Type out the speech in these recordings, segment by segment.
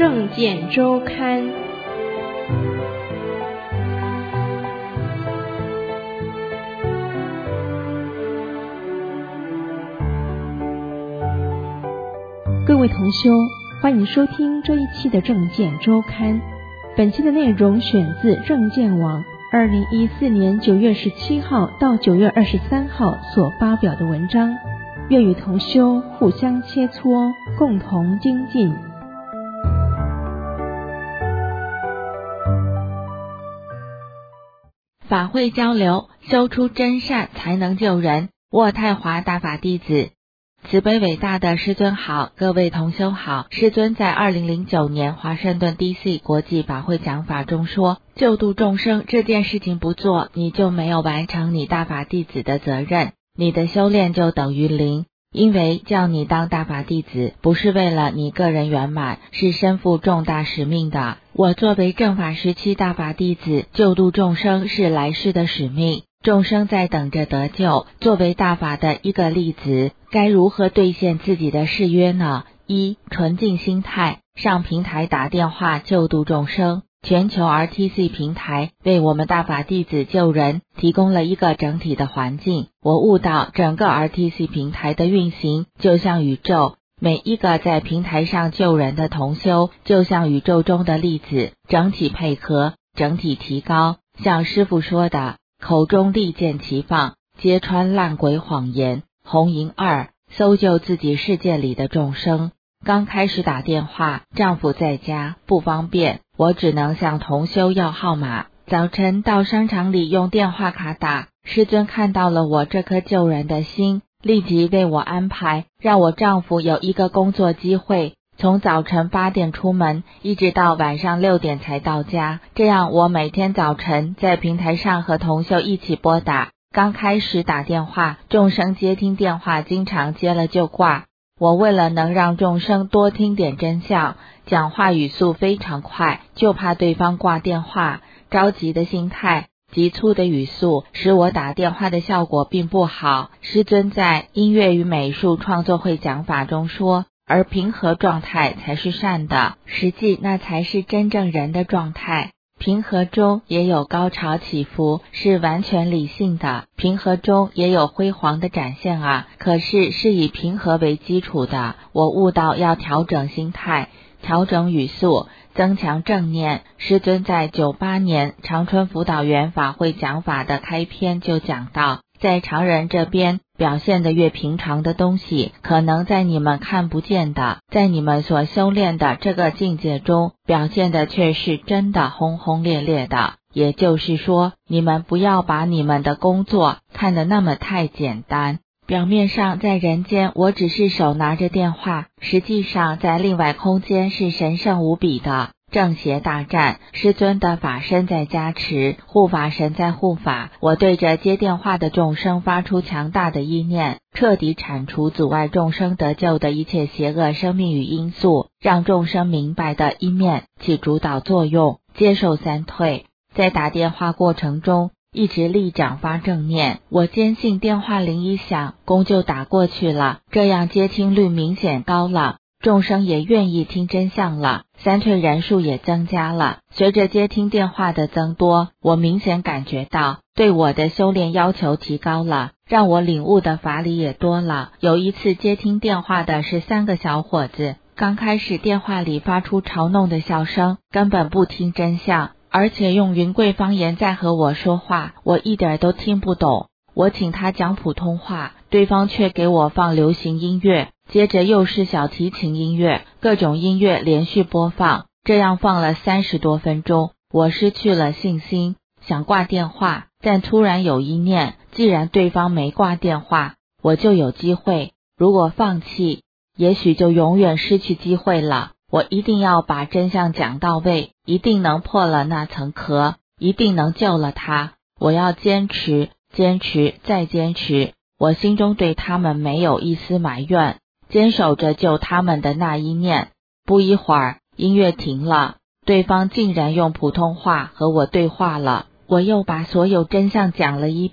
政见周刊。各位同修，欢迎收听这一期的政见周刊。本期的内容选自政见网2014年9月17号到9月23号所发表的文章，愿与同修互相切磋，共同精进。 法会交流，修出真善才能救人。渥太华大法弟子。慈悲伟大的师尊好，各位同修好。师尊在2009年华盛顿 DC 国际法会讲法中说，救度众生这件事情不做，你就没有完成你大法弟子的责任，你的修炼就等于零。因为叫你当大法弟子，不是为了你个人圆满，是身负重大使命的。我作为正法时期大法弟子，救度众生是来世的使命，众生在等着得救。作为大法的一个例子，该如何兑现自己的誓约呢？一、纯净心态，上平台打电话救度众生。全球 RTC 平台为我们大法弟子救人提供了一个整体的环境。我悟到整个 RTC 平台的运行就像宇宙，每一个在平台上救人的同修就像宇宙中的粒子，整体配合，整体提高。像师父说的，口中利剑齐放，揭穿烂鬼谎言。红银2，搜救自己世界里的众生。刚开始打电话，丈夫在家不方便，我只能向同修要号码。早晨到商场里用电话卡打，师尊看到了我这颗救人的心，立即为我安排，让我丈夫有一个工作机会，从早晨8点出门，一直到晚上6点才到家。这样我每天早晨在平台上和同修一起拨打。刚开始打电话，众生接听电话经常接了就挂。我为了能让众生多听点真相，讲话语速非常快，就怕对方挂电话。着急的心态，急促的语速，使我打电话的效果并不好。师尊在音乐与美术创作会讲法中说，而平和状态才是善的，实际那才是真正人的状态。平和中也有高潮起伏，是完全理性的，平和中也有辉煌的展现啊，可是是以平和为基础的。我悟到要调整心态，调整语速，增强正念。师尊在98年长春辅导员法会讲法的开篇就讲到，在常人这边表现得越平常的东西，可能在你们看不见的，在你们所修炼的这个境界中，表现的却是真的轰轰烈烈的。也就是说，你们不要把你们的工作看得那么太简单。表面上在人间我只是手拿着电话，实际上在另外空间是神圣无比的。正邪大战，师尊的法身在加持，护法神在护法。我对着接电话的众生发出强大的意念，彻底铲除阻碍众生得救的一切邪恶生命与因素，让众生明白的一面起主导作用，接受三退。在打电话过程中一直力掌发正念，我坚信电话铃一响，弓就打过去了，这样接听率明显高了，众生也愿意听真相了，三退人数也增加了。随着接听电话的增多，我明显感觉到对我的修炼要求提高了，让我领悟的法理也多了。有一次接听电话的是3个小伙子，刚开始电话里发出嘲弄的笑声，根本不听真相，而且用云贵方言在和我说话，我一点都听不懂。我请他讲普通话，对方却给我放流行音乐，接着又是小提琴音乐，各种音乐连续播放，这样放了30多分钟，我失去了信心，想挂电话，但突然有一念，既然对方没挂电话，我就有机会，如果放弃，也许就永远失去机会了。我一定要把真相讲到位，一定能破了那层壳，一定能救了他。我要坚持，坚持，再坚持。我心中对他们没有一丝埋怨，坚守着救他们的那一念。不一会儿，音乐停了，对方竟然用普通话和我对话了。我又把所有真相讲了一遍，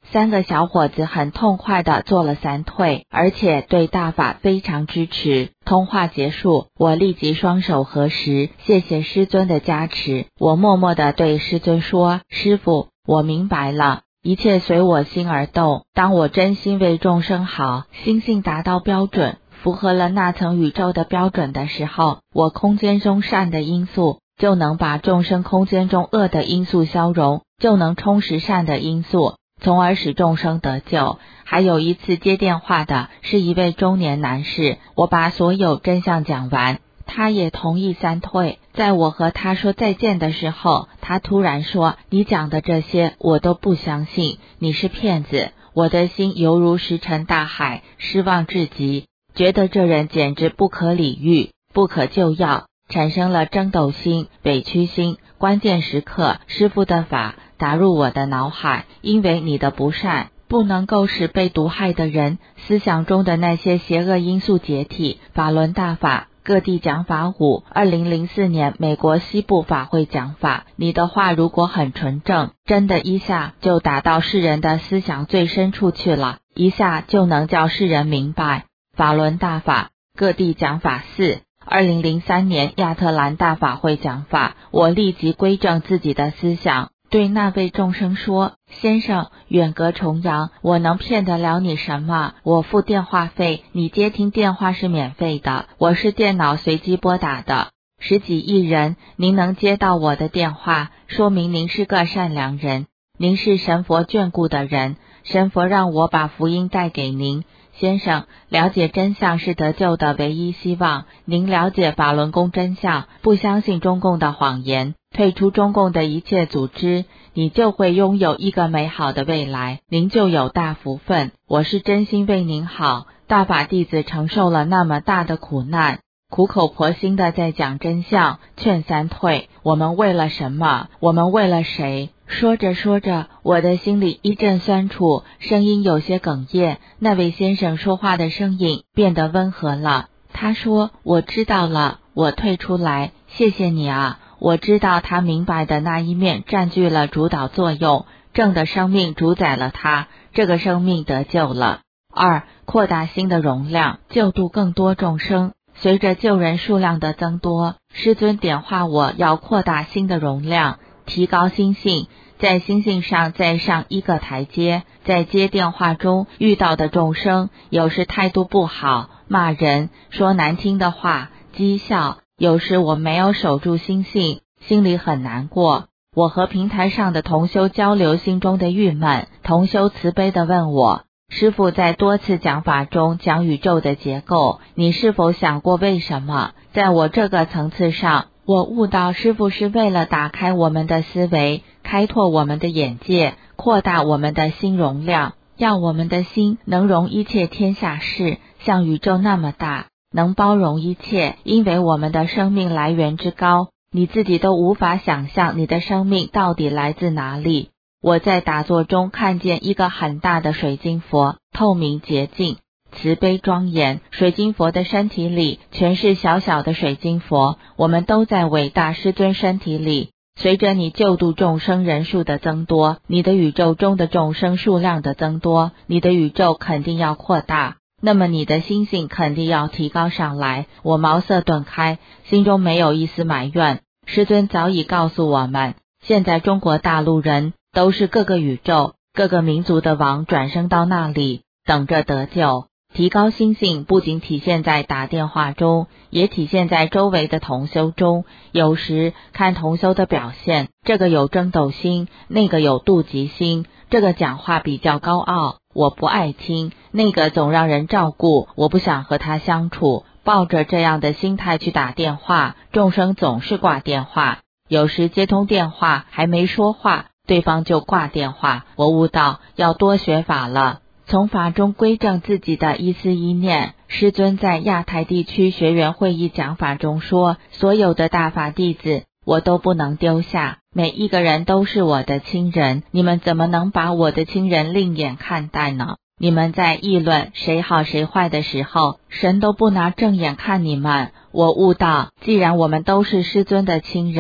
3个小伙子很痛快地做了3退，而且对大法非常支持。通话结束，我立即双手合十，谢谢师尊的加持。我默默地对师尊说，师父，我明白了，一切随我心而动。当我真心为众生好，心性达到标准，符合了那层宇宙的标准的时候，我空间中善的因素就能把众生空间中恶的因素消融，就能充实善的因素，从而使众生得救。还有一次接电话的是一位中年男士，我把所有真相讲完，他也同意3退。在我和他说再见的时候，他突然说，你讲的这些我都不相信，你是骗子。我的心犹如石沉大海，失望至极，觉得这人简直不可理喻，不可救药，产生了争斗心、委屈心。关键时刻，师父的法打入我的脑海，因为你的不善不能够使被毒害的人思想中的那些邪恶因素解体。法轮大法各地讲法5 2004年美国西部法会讲法，你的话如果很纯正，真的一下就打到世人的思想最深处去了，一下就能叫世人明白。法轮大法各地讲法4 2003年亚特兰大法会讲法，我立即归正自己的思想，对那位众生说，先生，远隔重洋，我能骗得了你什么？我付电话费，你接听电话是免费的，我是电脑随机拨打的，10几亿人，您能接到我的电话，说明您是个善良人，您是神佛眷顾的人，神佛让我把福音带给您。先生，了解真相是得救的唯一希望，您了解法轮功真相，不相信中共的谎言，退出中共的一切组织，你就会拥有一个美好的未来，您就有大福分。我是真心为您好，大法弟子承受了那么大的苦难，苦口婆心的在讲真相，劝3退。我们为了什么？我们为了谁？说着说着，我的心里一阵酸楚，声音有些哽咽。那位先生说话的声音变得温和了，他说，我知道了，我退出来，谢谢你啊。我知道他明白的那一面占据了主导作用，正的生命主宰了他，这个生命得救了。2. 扩大心的容量，救度更多众生。随着救人数量的增多，师尊点化我要扩大心的容量，提高心性，在心性上再上一个台阶。在接电话中遇到的众生，有时态度不好，骂人，说难听的话，讥笑，有时我没有守住心性，心里很难过。我和平台上的同修交流心中的郁闷，同修慈悲地问我，师父在多次讲法中讲宇宙的结构，你是否想过为什么？在我这个层次上，我悟到师父是为了打开我们的思维，开拓我们的眼界，扩大我们的心容量，让我们的心能容一切天下事，像宇宙那么大，能包容一切。因为我们的生命来源之高，你自己都无法想象你的生命到底来自哪里。我在打坐中看见一个很大的水晶佛，透明洁净，慈悲庄严。水晶佛的身体里全是小小的水晶佛，我们都在伟大师尊身体里。随着你救度众生人数的增多，你的宇宙中的众生数量的增多，你的宇宙肯定要扩大，那么你的心性肯定要提高上来。我茅塞顿开，心中没有一丝埋怨。师尊早已告诉我们，现在中国大陆人都是各个宇宙、各个民族的王，转生到那里，等着得救。提高心性不仅体现在打电话中，也体现在周围的同修中。有时看同修的表现，这个有争斗心，那个有妒忌心，这个讲话比较高傲，我不爱听，那个总让人照顾，我不想和他相处。抱着这样的心态去打电话，众生总是挂电话。有时接通电话还没说话，对方就挂电话。我悟到要多学法了，从法中归正自己的一思一念。师尊在亚太地区学员会议讲法中说，所有的大法弟子我都不能丢下，每一个人都是我的亲人，你们怎么能把我的亲人另眼看待呢？你们在议论谁好谁坏的时候，神都不拿正眼看你们。我悟到，既然我们都是师尊的亲人，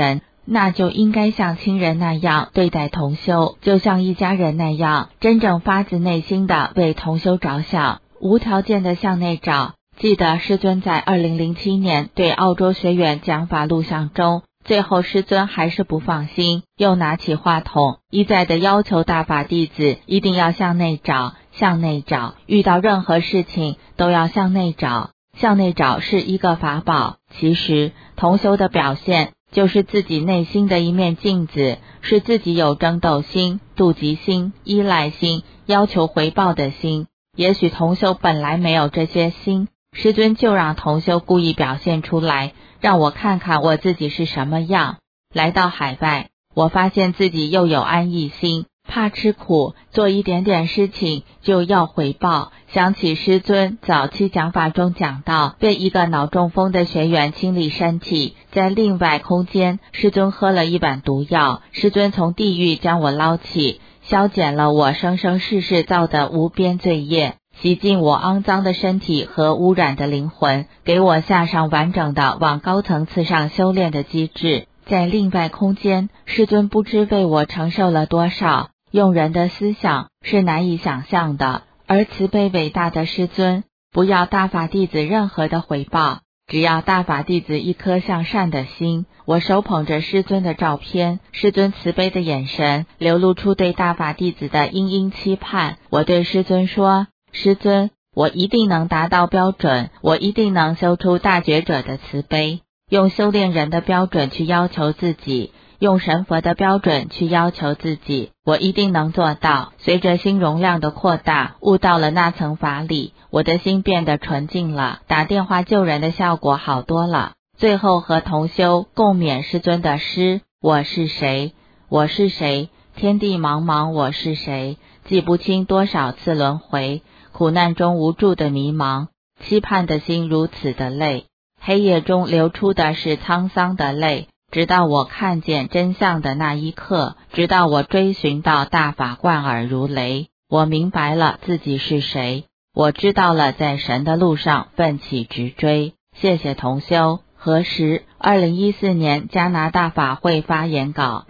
那就应该像亲人那样对待同修，就像一家人那样，真正发自内心的为同修着想，无条件的向内找。记得师尊在2007年对澳洲学员讲法录像中，最后师尊还是不放心，又拿起话筒，一再的要求大法弟子一定要向内找，向内找，遇到任何事情都要向内找，向内找是一个法宝。其实同修的表现就是自己内心的一面镜子，是自己有争斗心、妒忌心、依赖心、要求回报的心。也许同修本来没有这些心，师尊就让同修故意表现出来，让我看看我自己是什么样。来到海外，我发现自己又有安逸心，怕吃苦，做一点点事情就要回报。想起师尊早期讲法中讲到，被一个脑中风的学员清理身体，在另外空间，师尊喝了一碗毒药，师尊从地狱将我捞起，消减了我生生世世造的无边罪业，洗净我肮脏的身体和污染的灵魂，给我下上完整的往高层次上修炼的机制。在另外空间，师尊不知为我承受了多少，用人的思想是难以想象的。而慈悲伟大的师尊不要大法弟子任何的回报，只要大法弟子一颗向善的心。我手捧着师尊的照片，师尊慈悲的眼神流露出对大法弟子的殷殷期盼。我对师尊说，师尊，我一定能达到标准，我一定能修出大觉者的慈悲，用修炼人的标准去要求自己，用神佛的标准去要求自己，我一定能做到。随着心容量的扩大，悟到了那层法理，我的心变得纯净了，打电话救人的效果好多了。最后和同修共勉师尊的诗，我是谁？我是谁？天地茫茫我是谁？记不清多少次轮回，苦难中无助的迷茫，期盼的心如此的累，黑夜中流出的是沧桑的泪。直到我看见真相的那一刻，直到我追寻到大法贯耳如雷，我明白了自己是谁，我知道了在神的路上奋起直追。谢谢同修。何时？2014年加拿大法会发言稿。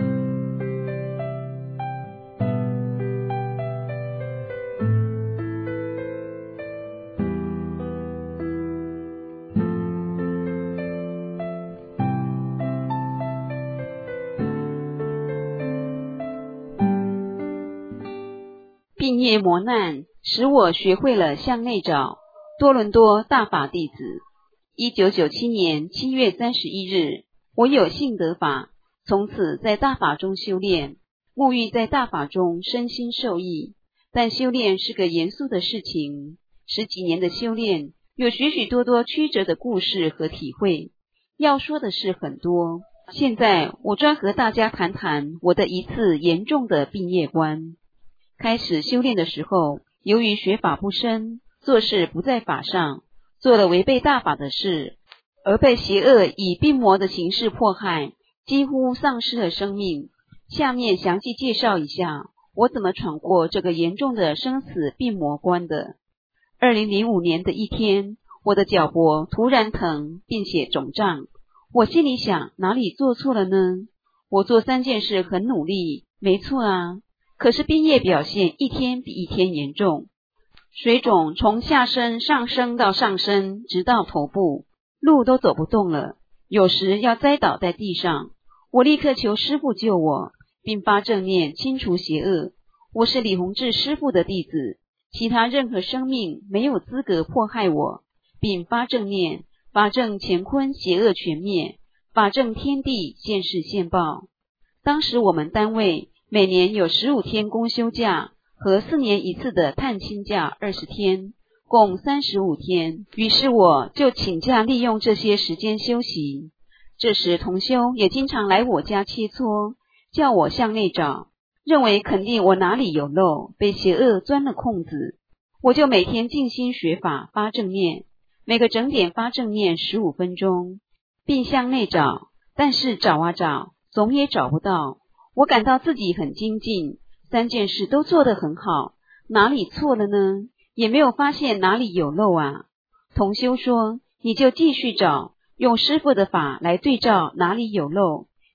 病业磨难使我学会了向内找。多伦多大法弟子。1997年7月31日，我有幸得法，从此在大法中修炼，沐浴在大法中，身心受益。但修炼是个严肃的事情，10几年的修炼，有许许多多曲折的故事和体会，要说的事很多。现在我专和大家谈谈我的一次严重的病业观。开始修炼的时候，由于学法不深，做事不在法上，做了违背大法的事，而被邪恶以病魔的形式迫害，几乎丧失了生命。下面详细介绍一下我怎么闯过这个严重的生死病魔关的。2005年的一天，我的脚脖突然疼并且肿胀，我心里想，哪里做错了呢？我做3件事很努力，没错啊，可是病业表现一天比一天严重，水肿从下身上升到上身，直到头部，路都走不动了，有时要栽倒在地上。我立刻求师父救我，并发正念清除邪恶。我是李洪志师父的弟子，其他任何生命没有资格迫害我，并发正念，法正乾坤邪恶全灭，法正天地现世现报。当时我们单位每年有15天公休假和4年一次的探亲假20天，共35天。于是我就请假利用这些时间休息。这时同修也经常来我家切磋，叫我向内找，认为肯定我哪里有漏，被邪恶钻了空子。我就每天静心学法发正念，每个整点发正念15分钟，并向内找，但是找啊找，总也找不到。我感到自己很精进，3件事都做得很好，哪里错了呢？也没有发现哪里有漏啊。同修说，你就继续找，用师父的法来对照哪里有漏，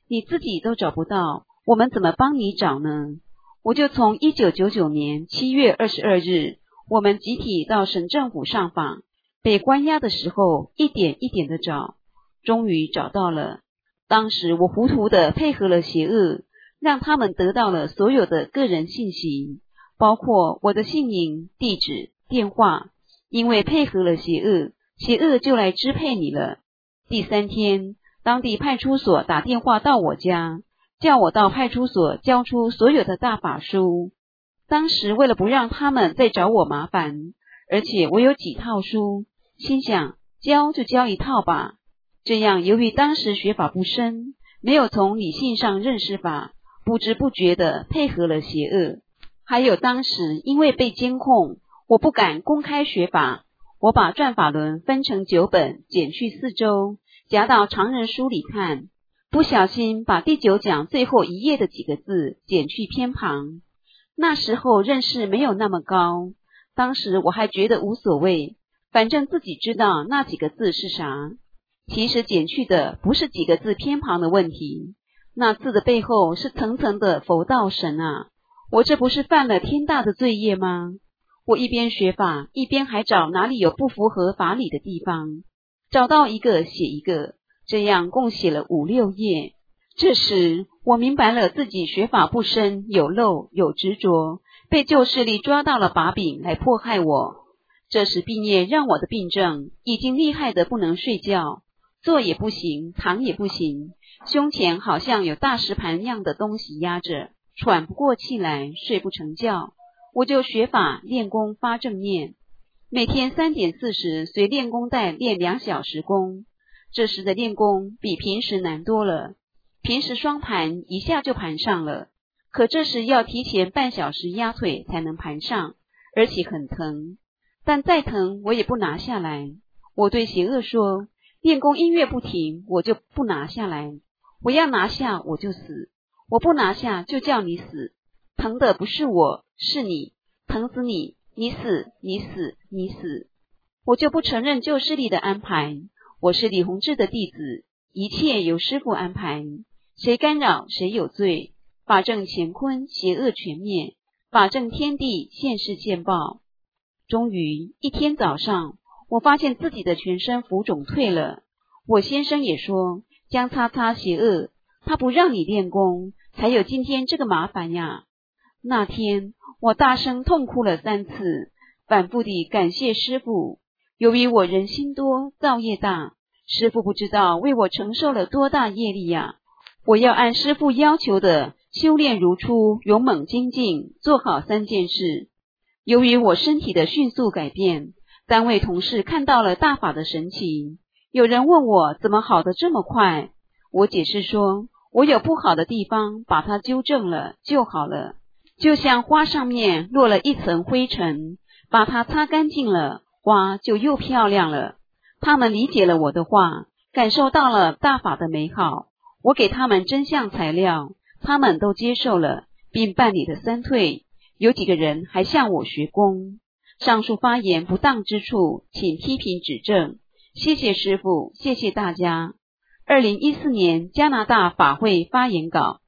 你自己都找不到，我们怎么帮你找呢？我就从1999年7月22日，我们集体到省政府上访，被关押的时候一点一点的找，终于找到了。当时我糊涂的配合了邪恶，让他们得到了所有的个人信息，包括我的姓名、地址、电话。因为配合了邪恶，邪恶就来支配你了。第3天，当地派出所打电话到我家，叫我到派出所交出所有的大法书。当时为了不让他们再找我麻烦，而且我有几套书，心想交就交一套吧。这样由于当时学法不深，没有从理性上认识法，不知不觉地配合了邪恶。还有当时因为被监控，我不敢公开学法，我把转法轮分成9本，剪去4周，夹到常人书里看，不小心把第9讲最后1页的几个字剪去偏旁。那时候认识没有那么高，当时我还觉得无所谓，反正自己知道那几个字是啥。其实剪去的不是几个字偏旁的问题，那字的背后是层层的佛道神啊！我这不是犯了天大的罪业吗？我一边学法，一边还找哪里有不符合法理的地方，找到一个写一个，这样共写了5、6页。这时我明白了自己学法不深，有漏有执着，被旧势力抓到了把柄来迫害我。这时病业让我的病症已经厉害的不能睡觉，坐也不行，躺也不行，胸前好像有大石盘样的东西压着，喘不过气来，睡不成觉。我就学法练功发正念，每天3点40随练功带练2小时功。这时的练功比平时难多了，平时双盘一下就盘上了，可这时要提前半小时压腿才能盘上，而且很疼，但再疼我也不拿下来。我对邪恶说，练功音乐不停，我就不拿下来，我要拿下我就死，我不拿下就叫你死，疼的不是我，是你，疼死你，你死，你死，你死。我就不承认旧势力的安排，我是李洪志的弟子，一切由师父安排，谁干扰谁有罪，法正乾坤，邪恶全灭，法正天地，现世现报。终于一天早上，我发现自己的全身浮肿退了。我先生也说，江擦擦邪恶，他不让你练功，才有今天这个麻烦呀。那天我大声痛哭了3次，反复地感谢师父。由于我人心多，造业大，师父不知道为我承受了多大业力呀。我要按师父要求的修炼如初，勇猛精进，做好3件事。由于我身体的迅速改变，单位同事看到了大法的神奇，有人问我怎么好得这么快，我解释说，我有不好的地方，把它纠正了就好了。就像花上面落了一层灰尘，把它擦干净了，花就又漂亮了。他们理解了我的话，感受到了大法的美好。我给他们真相材料，他们都接受了，并办理了3退。有几个人还向我学功。上述发言不当之处，请批评指正。谢谢师父，谢谢大家。2014年加拿大法会发言稿。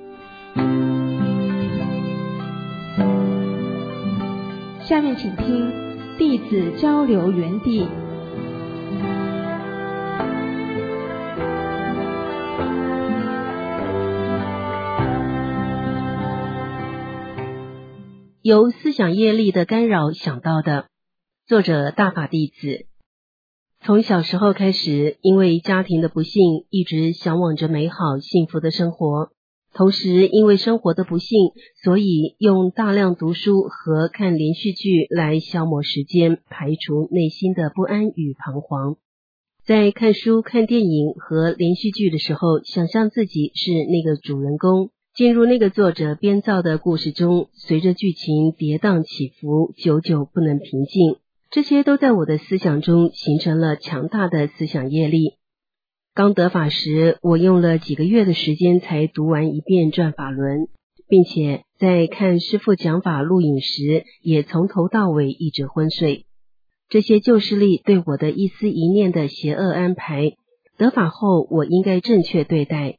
下面请听弟子交流园地。 由思想业力的干扰想到的。作者大法弟子。从小时候开始，因为家庭的不幸，一直向往着美好幸福的生活，同时因为生活的不幸，所以用大量读书和看连续剧来消磨时间，排除内心的不安与彷徨。在看书、看电影和连续剧的时候，想象自己是那个主人公，进入那个作者编造的故事中，随着剧情跌宕起伏，久久不能平静。这些都在我的思想中形成了强大的思想业力。刚得法时，我用了几个月的时间才读完一遍转法轮，并且在看师父讲法录影时，也从头到尾一直昏睡。这些旧势力对我的一丝一念的邪恶安排，得法后我应该正确对待，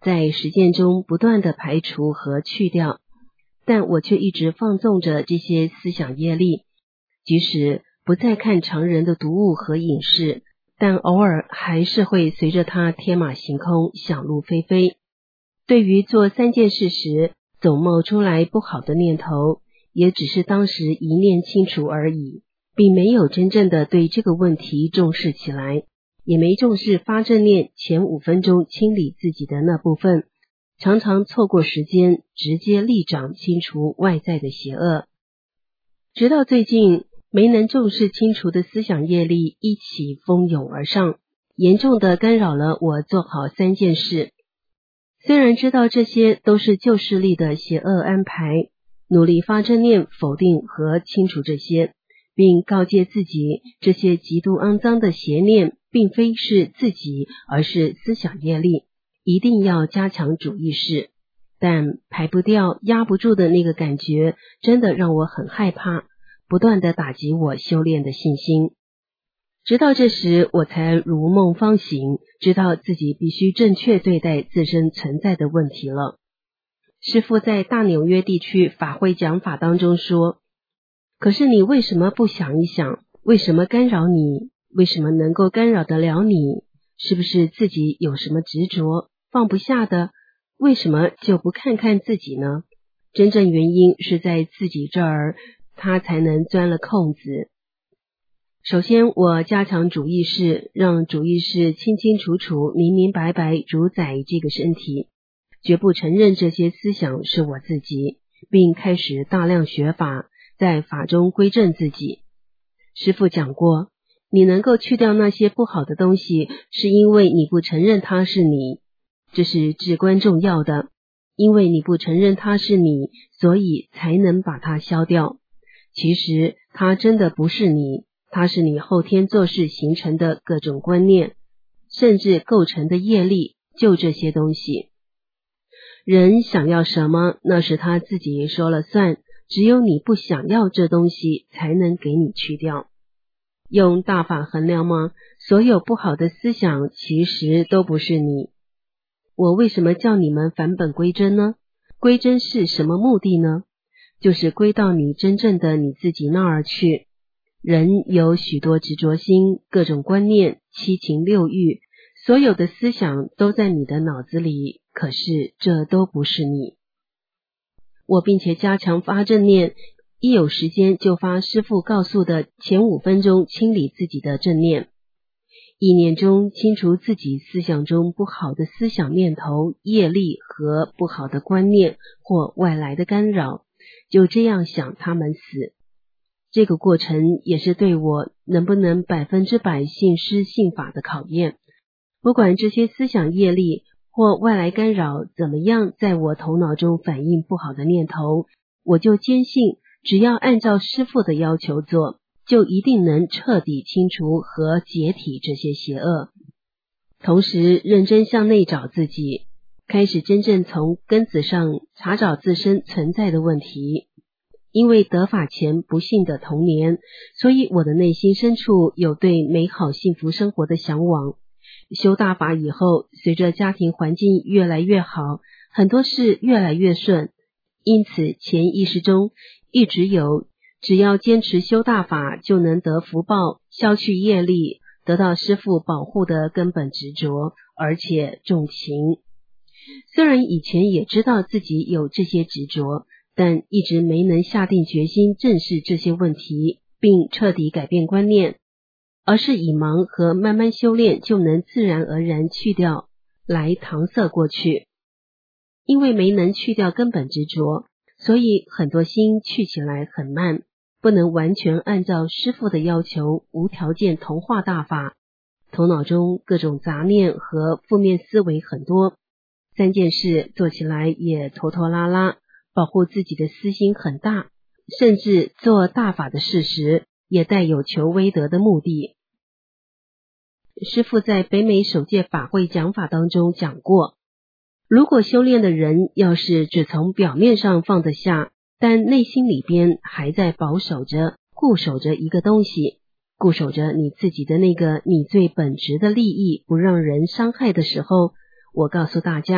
在实践中不断的排除和去掉，但我却一直放纵着这些思想业力，即使不再看常人的读物和影视，但偶尔还是会随着它天马行空，想入非非。对于做3件事时总冒出来不好的念头，也只是当时一念清除而已，并没有真正的对这个问题重视起来，也没重视发正念前5分钟清理自己的那部分，常常错过时间，直接立掌清除外在的邪恶。直到最近，没能重视清除的思想业力一起蜂拥而上，严重的干扰了我做好3件事。虽然知道这些都是旧势力的邪恶安排，努力发正念否定和清除这些，并告诫自己这些极度肮脏的邪念并非是自己，而是思想业力，一定要加强主意识。但排不掉压不住的那个感觉真的让我很害怕，不断的打击我修炼的信心。直到这时我才如梦方醒，知道自己必须正确对待自身存在的问题了。师父在大纽约地区法会讲法当中说，可是你为什么不想一想，为什么干扰你？为什么能够干扰得了你？是不是自己有什么执着放不下的？为什么就不看看自己呢？真正原因是在自己这儿，他才能钻了空子。首先，我加强主意识，让主意识清清楚楚、明明白白主宰这个身体，绝不承认这些思想是我自己，并开始大量学法，在法中归正自己。师父讲过，你能够去掉那些不好的东西，是因为你不承认它是你，这是至关重要的，因为你不承认它是你，所以才能把它消掉。其实它真的不是你，它是你后天做事形成的各种观念，甚至构成的业力，就这些东西。人想要什么，那是他自己说了算，只有你不想要这东西，才能给你去掉。用大法衡量吗？所有不好的思想其实都不是你。我为什么叫你们返本归真呢？归真是什么目的呢？就是归到你真正的你自己那儿去。人有许多执着心，各种观念、七情六欲，所有的思想都在你的脑子里，可是这都不是你。我并且加强发正念，一有时间就发师父告诉的前5分钟清理自己的正念，意念中清除自己思想中不好的思想念头、业力和不好的观念或外来的干扰，就这样想他们死。这个过程也是对我能不能100%信师信法的考验。不管这些思想业力或外来干扰怎么样在我头脑中反映不好的念头，我就坚信只要按照师父的要求做，就一定能彻底清除和解体这些邪恶。同时认真向内找自己，开始真正从根子上查找自身存在的问题。因为得法前不幸的童年，所以我的内心深处有对美好幸福生活的向往。修大法以后，随着家庭环境越来越好，很多事越来越顺，因此潜意识中一直有只要坚持修大法就能得福报、消去业力、得到师父保护的根本执着，而且重情。虽然以前也知道自己有这些执着，但一直没能下定决心正视这些问题，并彻底改变观念，而是以忙和慢慢修炼就能自然而然去掉，来搪塞过去。因为没能去掉根本执着，所以很多心去起来很慢，不能完全按照师父的要求无条件同化大法，头脑中各种杂念和负面思维很多，3件事做起来也拖拖拉拉，保护自己的私心很大，甚至做大法的事时也带有求威德的目的。师父在北美首届法会讲法当中讲过，如果修炼的人要是只从表面上放得下，但内心里边还在保守着、固守着一个东西，固守着你自己的那个你最本质的利益，不让人伤害的时候，我告诉大家，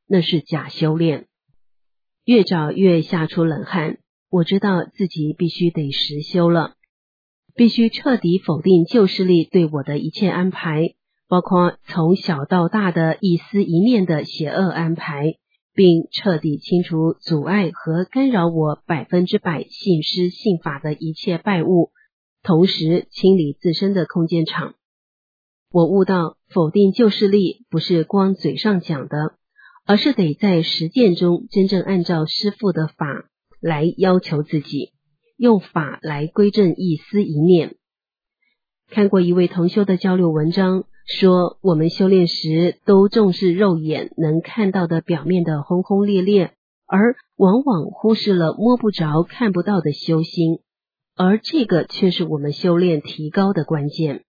那是假修炼。越找越吓出冷汗，我知道自己必须得实修了，必须彻底否定旧势力对我的一切安排，包括从小到大的一丝一念的邪恶安排，并彻底清除阻碍和干扰我100%信师信法的一切败物，同时清理自身的空间场。我悟到否定旧势力不是光嘴上讲的，而是得在实践中真正按照师父的法来要求自己，用法来归正一丝一念。看过一位同修的交流文章，说我们修炼时都重视肉眼能看到的表面的轰轰烈烈，而往往忽视了摸不着看不到的修心，而这个却是我们修炼提高的关键。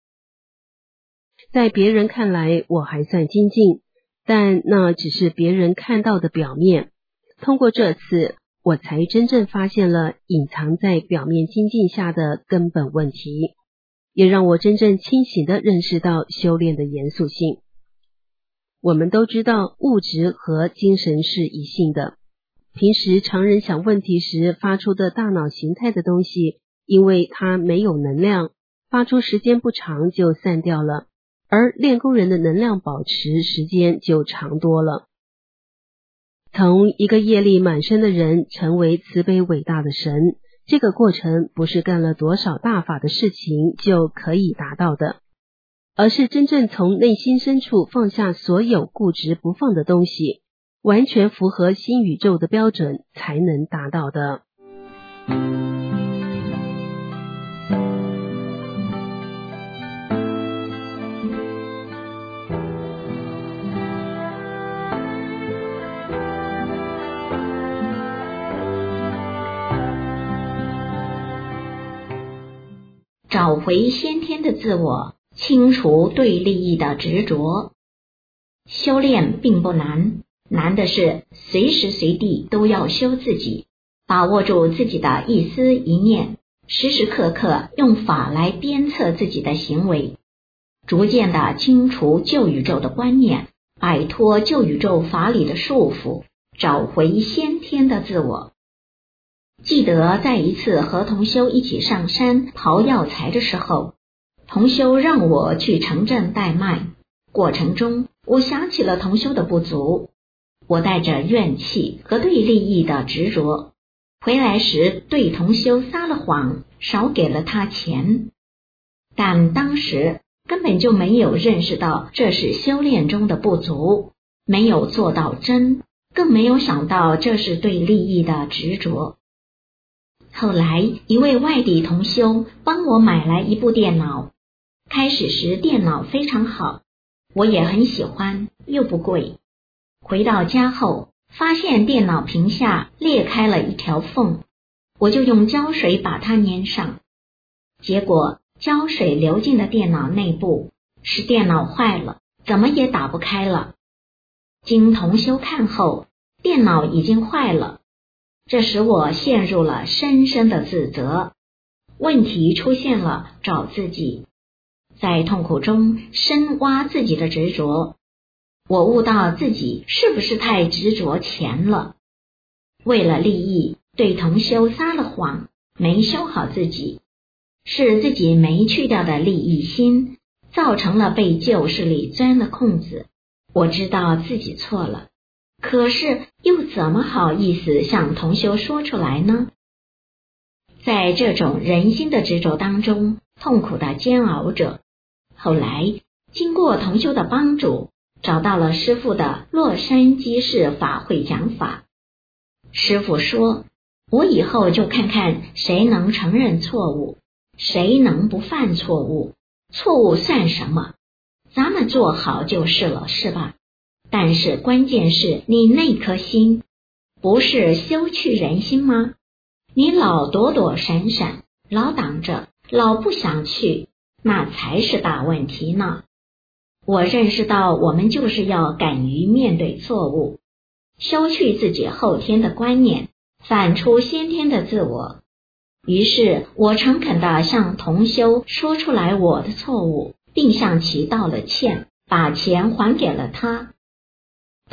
在别人看来我还算精进，但那只是别人看到的表面。通过这次，我才真正发现了隐藏在表面精进下的根本问题，也让我真正清醒地认识到修炼的严肃性。我们都知道物质和精神是一性的，平时常人想问题时发出的大脑形态的东西，因为它没有能量，发出时间不长就散掉了，而练功人的能量保持时间就长多了。从一个业力满身的人成为慈悲伟大的神，这个过程不是干了多少大法的事情就可以达到的，而是真正从内心深处放下所有固执不放的东西，完全符合新宇宙的标准才能达到的。 找回先天的自我，清除对利益的执着。修炼并不难，难的是随时随地都要修自己，把握住自己的一丝一念，时时刻刻用法来鞭策自己的行为，逐渐地清除旧宇宙的观念，摆脱旧宇宙法理的束缚，找回先天的自我。记得在一次和同修一起上山刨药材的时候，同修让我去城镇带麦，过程中我想起了同修的不足，我带着怨气和对利益的执着，回来时对同修撒了谎，少给了他钱，但当时根本就没有认识到这是修炼中的不足，没有做到真，更没有想到这是对利益的执着。后来一位外地同修帮我买来一部电脑，开始时电脑非常好，我也很喜欢，又不贵。回到家后发现电脑屏下裂开了一条缝，我就用胶水把它粘上，结果胶水流进了电脑内部，使电脑坏了，怎么也打不开了。经同修看后，电脑已经坏了，这使我陷入了深深的自责，问题出现了，找自己，在痛苦中深挖自己的执着。我悟到自己是不是太执着钱了，为了利益对同修撒了谎，没修好自己，是自己没去掉的利益心，造成了被旧势力钻了空子。我知道自己错了，可是又怎么好意思向同修说出来呢？在这种人心的执着当中，痛苦的煎熬着。后来经过同修的帮助，找到了师父的洛杉矶市法会讲法。师父说，我以后就看看谁能承认错误，谁能不犯错误，错误算什么，咱们做好就是了，是吧？但是关键是你那颗心，不是修去人心吗？你老躲躲闪闪，老挡着，老不想去，那才是大问题呢。我认识到我们就是要敢于面对错误，消去自己后天的观念，反出先天的自我。于是我诚恳地向同修说出来我的错误，并向其道了歉，把钱还给了他。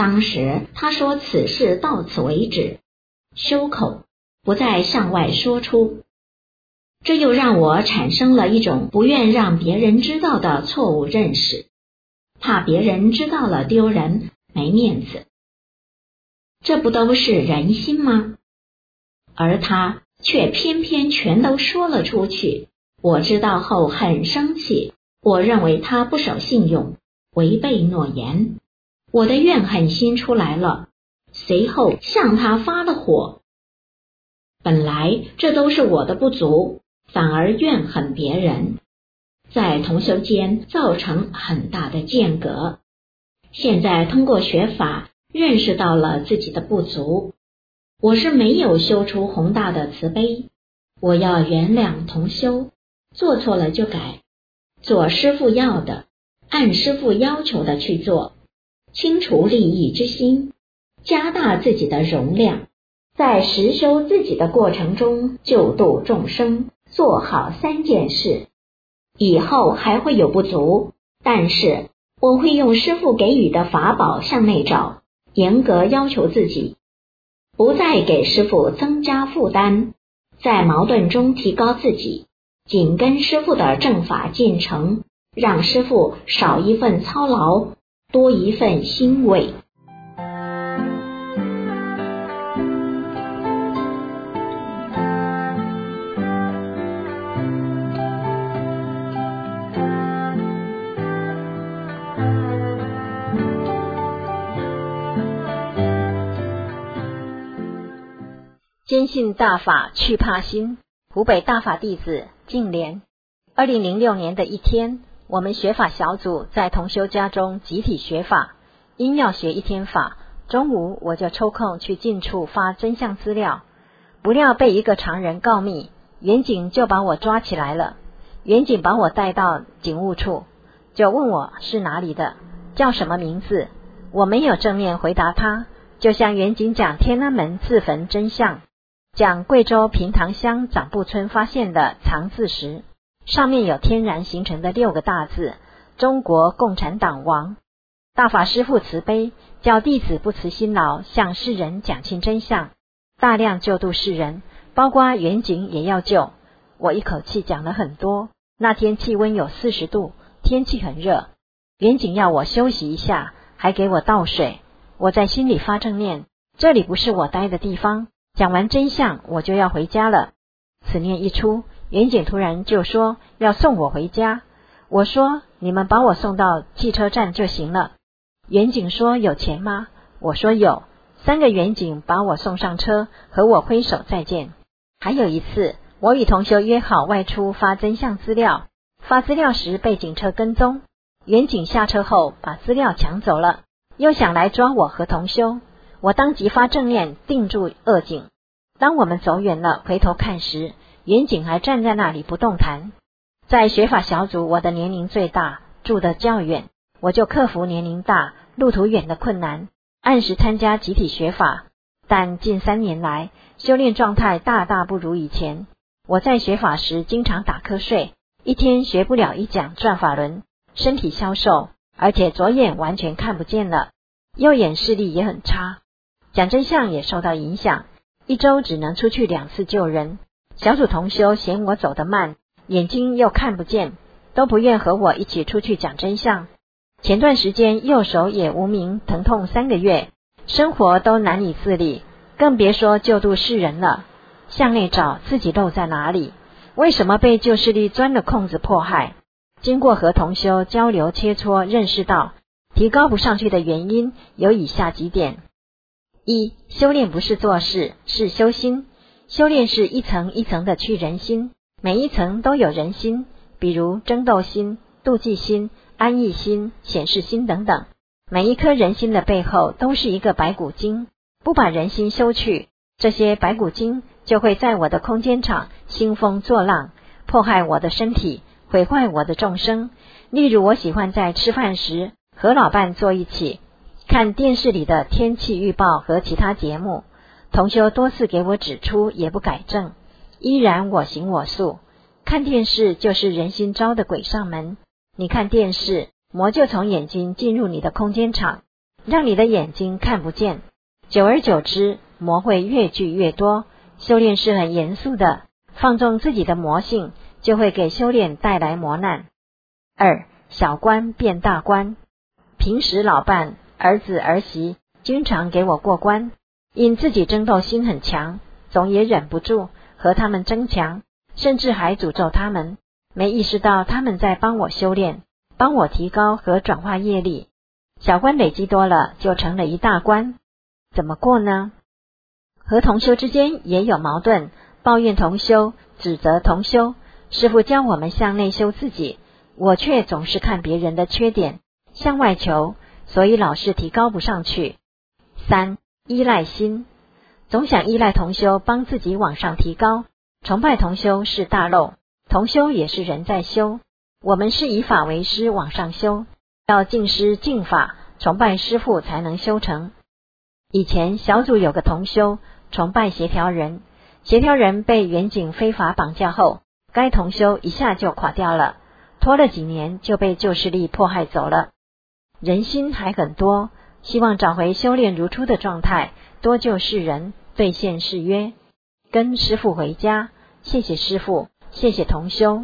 当时他说此事到此为止，休口，不再向外说出。这又让我产生了一种不愿让别人知道的错误认识，怕别人知道了丢人没面子。这不都是人心吗？而他却偏偏全都说了出去。我知道后很生气，我认为他不守信用，违背诺言，我的怨恨心出来了，随后向他发了火。本来这都是我的不足，反而怨恨别人，在同修间造成很大的间隔。现在通过学法认识到了自己的不足，我是没有修出宏大的慈悲，我要原谅同修，做错了就改，做师父要的，按师父要求的去做，清除利益之心，加大自己的容量，在实修自己的过程中救度众生，做好3件事。以后还会有不足，但是我会用师父给予的法宝向内找，严格要求自己，不再给师父增加负担，在矛盾中提高自己，紧跟师父的正法进程，让师父少一份操劳，多一份欣慰。 坚信大法去怕心，湖北大法弟子净莲。2006年的一天，我们学法小组在同修家中集体学法，因要学1天法，中午我就抽空去近处发真相资料，不料被一个常人告密，员警就把我抓起来了。员警把我带到警务处，就问我是哪里的，叫什么名字。我没有正面回答他，就向员警讲天安门自焚真相，讲贵州平塘乡长布村发现的藏字石，上面有天然形成的6个大字：中国共产党亡。大法师父慈悲，叫弟子不辞辛劳向世人讲清真相，大量救度世人，包括员警也要救。我一口气讲了很多。那天气温有40度，天气很热，员警要我休息一下，还给我倒水。我在心里发正念，这里不是我待的地方，讲完真相我就要回家了。此念一出，员警突然就说要送我回家。我说你们把我送到汽车站就行了。员警说有钱吗？我说有。3个员警把我送上车，和我挥手再见。还有一次，我与同修约好外出发真相资料，发资料时被警车跟踪，员警下车后把资料抢走了，又想来抓我和同修。我当即发正念定住恶警。当我们走远了回头看时，员警还站在那里不动弹。在学法小组，我的年龄最大，住得较远，我就克服年龄大、路途远的困难，按时参加集体学法。但近3年来，修炼状态大大不如以前。我在学法时经常打瞌睡，一天学不了1讲转法轮，身体消瘦，而且左眼完全看不见了，右眼视力也很差，讲真相也受到影响，一周只能出去2次救人。小组同修嫌我走得慢，眼睛又看不见，都不愿和我一起出去讲真相。前段时间右手也无名疼痛3个月，生活都难以自理，更别说救度世人了。向内找自己漏在哪里，为什么被旧势力钻了空子迫害。经过和同修交流切磋，认识到提高不上去的原因有以下几点。1. 修炼不是做事，是修心。修炼是一层一层的去人心，每一层都有人心，比如争斗心、妒忌心、安逸心、显示心等等。每一颗人心的背后都是一个白骨精，不把人心修去，这些白骨精就会在我的空间场兴风作浪，迫害我的身体，毁坏我的众生。例如我喜欢在吃饭时和老伴坐一起，看电视里的天气预报和其他节目，同修多次给我指出也不改正，依然我行我素。看电视就是人心招的鬼上门，你看电视，魔就从眼睛进入你的空间场， 让你的眼睛看不见。久而久之，魔会越聚越多。修炼是很严肃的，放纵自己的魔性，就会给修炼带来磨难。2. 小关变大关。平时老伴、儿子儿媳经常给我过关，因自己争斗心很强，总也忍不住和他们争强，甚至还诅咒他们，没意识到他们在帮我修炼，帮我提高和转化业力。小关累积多了，就成了一大关。怎么过呢？和同修之间也有矛盾，抱怨同修，指责同修。师父教我们向内修自己，我却总是看别人的缺点，向外求，所以老是提高不上去。3. 依赖心。总想依赖同修帮自己往上提高，崇拜同修是大漏，同修也是人在修，我们是以法为师往上修，要敬师敬法，崇拜师父才能修成。以前小组有个同修崇拜协调人，协调人被远景非法绑架后，该同修一下就垮掉了，拖了几年就被旧势力迫害走了。人心还很多，希望找回修炼如初的状态，多救世人，兑现誓约，跟师父回家。谢谢师父，谢谢同修。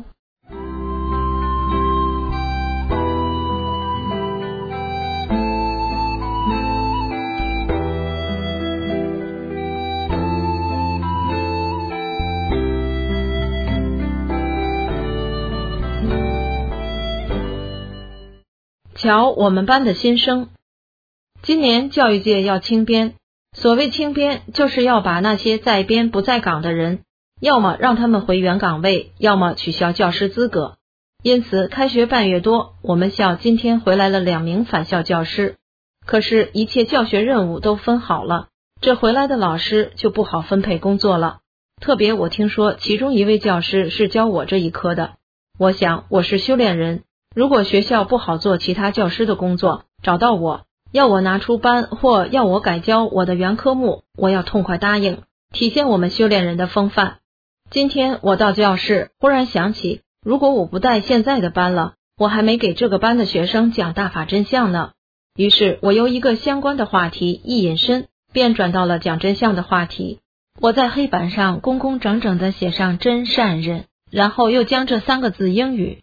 瞧我们班的新生，今年教育界要清编，所谓清编，就是要把那些在编不在岗的人，要么让他们回原岗位，要么取消教师资格。因此开学半月多，我们校今天回来了2名返校教师，可是一切教学任务都分好了，这回来的老师就不好分配工作了。特别我听说其中一位教师是教我这一科的，我想我是修炼人，如果学校不好做其他教师的工作，找到我，要我拿出班或要我改教我的原科目，我要痛快答应，体现我们修炼人的风范。今天我到教室，忽然想起，如果我不带现在的班了，我还没给这个班的学生讲大法真相呢。于是我由一个相关的话题一引申，便转到了讲真相的话题。我在黑板上工工整整地写上真善忍，然后又将这3个字英语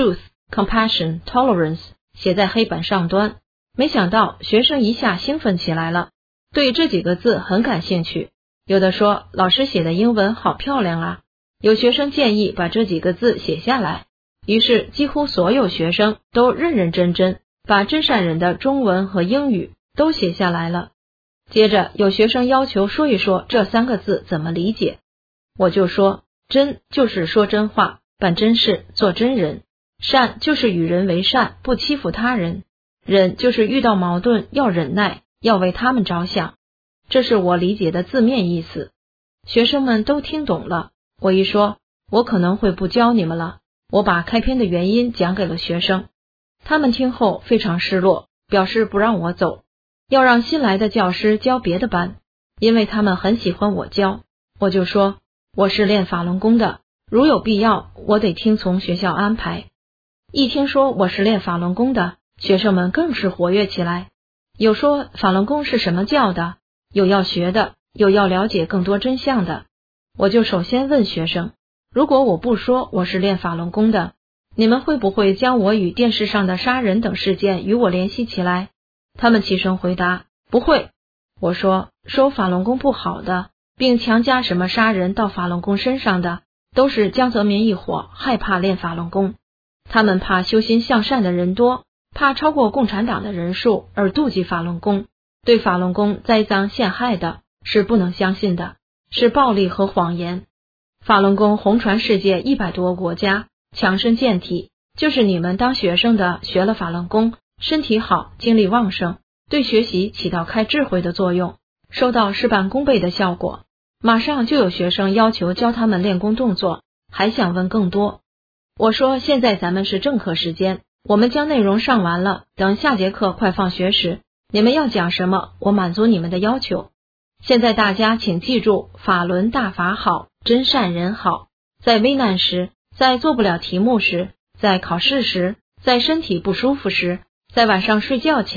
Truth、Compassion、Tolerance 写在黑板上端。没想到学生一下兴奋起来了，对这几个字很感兴趣。有的说老师写的英文好漂亮啊，有学生建议把这几个字写下来，于是几乎所有学生都认认真真把真善忍的中文和英语都写下来了。接着有学生要求说一说这3个字怎么理解，我就说真就是说真话，办真事，做真人；善就是与人为善，不欺负他人；忍就是遇到矛盾要忍耐，要为他们着想。这是我理解的字面意思。学生们都听懂了。我一说我可能会不教你们了，我把开篇的原因讲给了学生，他们听后非常失落，表示不让我走，要让新来的教师教别的班，因为他们很喜欢我教。我就说我是练法轮功的，如有必要我得听从学校安排。一听说我是练法轮功的，学生们更是活跃起来，有说法轮功是什么教的，有要学的，有要了解更多真相的。我就首先问学生，如果我不说我是练法轮功的，你们会不会将我与电视上的杀人等事件与我联系起来？他们齐声回答不会。我说收法轮功不好的，并强加什么杀人到法轮功身上的，都是江泽民一伙害怕练法轮功，他们怕修心向善的人多，怕超过共产党的人数而妒忌法轮功，对法轮功栽赃陷害的是不能相信的，是暴力和谎言。法轮功红传世界100多个国家，强身健体，就是你们当学生的学了法轮功，身体好，精力旺盛，对学习起到开智慧的作用，收到事半功倍的效果。马上就有学生要求教他们练功动作，还想问更多。我说现在咱们是正课时间，我们将内容上完了，等下节课快放学时，你们要讲什么，我满足你们的要求。现在大家请记住，法轮大法好，真善人好。在危难时，在做不了题目时，在考试时，在身体不舒服时，在晚上睡觉前，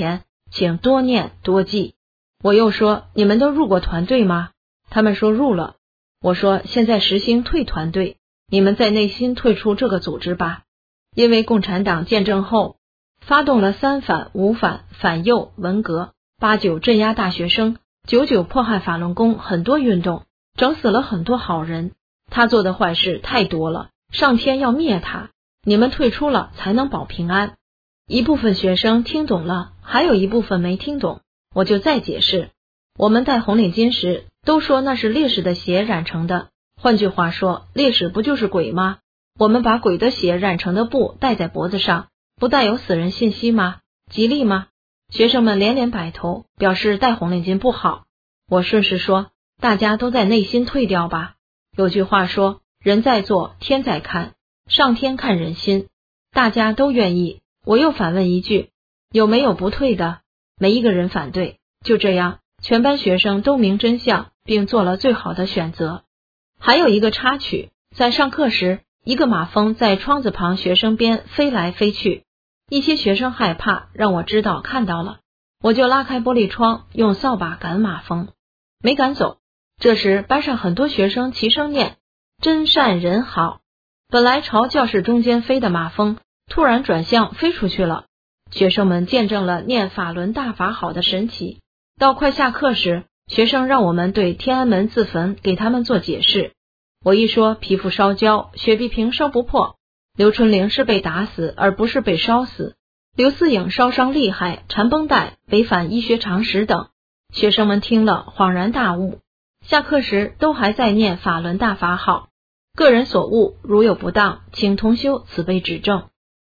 请多念多记。我又说，你们都入过团队吗？他们说入了。我说，现在实行退团队，你们在内心退出这个组织吧。因为共产党建政后发动了3反、5反、反右、文革、89镇压大学生、99迫害法轮功很多运动，整死了很多好人。他做的坏事太多了，上天要灭他，你们退出了才能保平安。一部分学生听懂了，还有一部分没听懂，我就再解释。我们戴红领巾时都说那是烈士的血染成的，换句话说，烈士不就是鬼吗？我们把鬼的血染成的布戴在脖子上，不带有死人信息吗？吉利吗？学生们连连摆头，表示戴红领巾不好。我顺势说，大家都在内心退掉吧。有句话说，人在做，天在看，上天看人心，大家都愿意。我又反问一句，有没有不退的？没一个人反对。就这样，全班学生都明真相，并做了最好的选择。还有一个插曲，在上课时，一个马蜂在窗子旁学生边飞来飞去，一些学生害怕，让我知道看到了，我就拉开玻璃窗，用扫把赶马蜂，没赶走。这时班上很多学生齐声念真善人好，本来朝教室中间飞的马蜂突然转向飞出去了。学生们见证了念法轮大法好的神奇。到快下课时，学生让我们对天安门自焚给他们做解释。我一说皮肤烧焦，雪碧瓶烧不破，刘春玲是被打死而不是被烧死，刘思颖烧伤厉害，缠绷带，违反医学常识等，学生们听了恍然大悟。下课时都还在念法轮大法好，个人所悟，如有不当，请同修慈悲指正。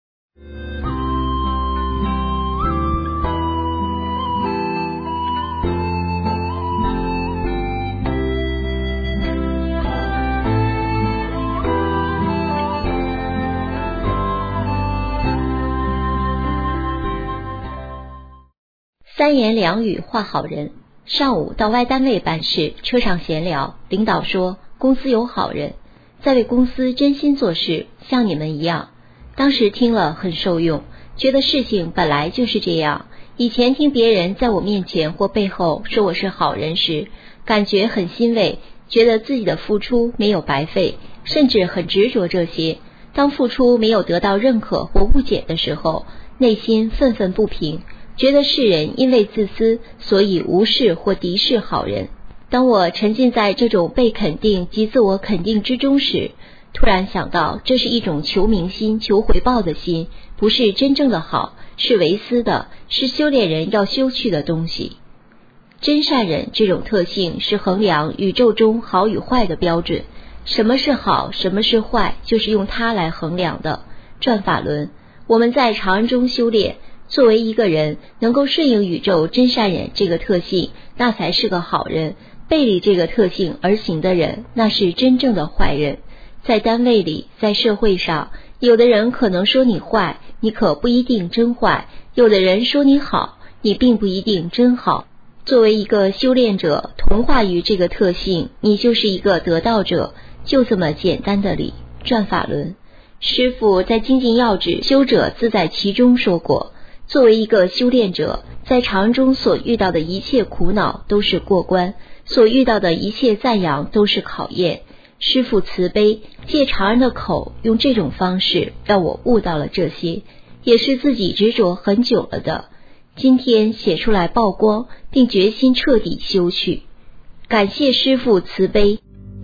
3言2语话好人。上午到外单位办事，车上闲聊，领导说公司有好人，在为公司真心做事，像你们一样。当时听了很受用，觉得事情本来就是这样。以前听别人在我面前或背后说我是好人时，感觉很欣慰，觉得自己的付出没有白费，甚至很执着这些。当付出没有得到认可或误解的时候，内心愤愤不平，觉得世人因为自私，所以无视或敌视好人。当我沉浸在这种被肯定及自我肯定之中时，突然想到，这是一种求名心、求回报的心，不是真正的好，是唯私的，是修炼人要修去的东西。真善忍这种特性是衡量宇宙中好与坏的标准，什么是好，什么是坏，就是用它来衡量的。转法轮，我们在长安中修炼，作为一个人能够顺应宇宙真善忍这个特性，那才是个好人。背离这个特性而行的人，那是真正的坏人。在单位里，在社会上，有的人可能说你坏，你可不一定真坏；有的人说你好，你并不一定真好。作为一个修炼者，同化于这个特性，你就是一个得道者，就这么简单的理。转法轮，师父在精进要旨修者自在其中说过，作为一个修炼者，在常中所遇到的一切苦恼都是过关，所遇到的一切赞扬都是考验。师父慈悲，借常人的口，用这种方式让我悟到了这些，也是自己执着很久了的。今天写出来曝光，并决心彻底修去。感谢师父慈悲。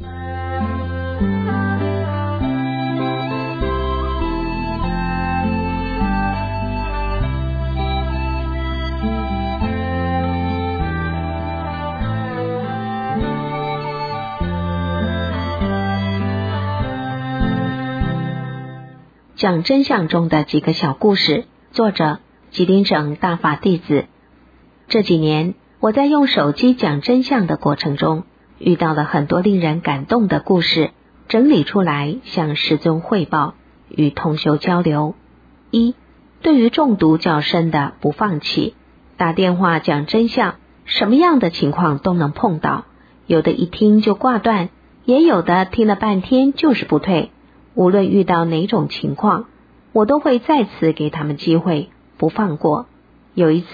讲真相中的几个小故事，作者吉林省大法弟子。这几年我在用手机讲真相的过程中，遇到了很多令人感动的故事，整理出来向师尊汇报，与同修交流。一，对于中毒较深的不放弃，打电话讲真相，什么样的情况都能碰到，有的一听就挂断，也有的听了半天就是不退。无论遇到哪种情况，我都会再次给他们机会，不放过。有一次，